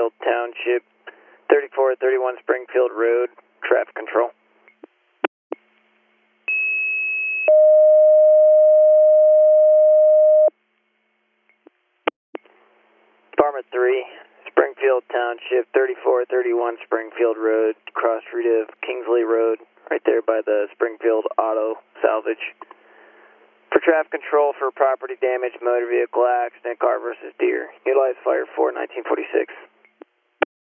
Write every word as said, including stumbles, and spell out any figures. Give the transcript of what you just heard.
Springfield Township, thirty-four thirty-one Springfield Road, traffic control. Department three, Springfield Township, thirty-four thirty-one Springfield Road, cross street of Kingsley Road, right there by the Springfield Auto Salvage. For traffic control for property damage, motor vehicle accident, car versus deer. Utilize Fire four nineteen forty-six.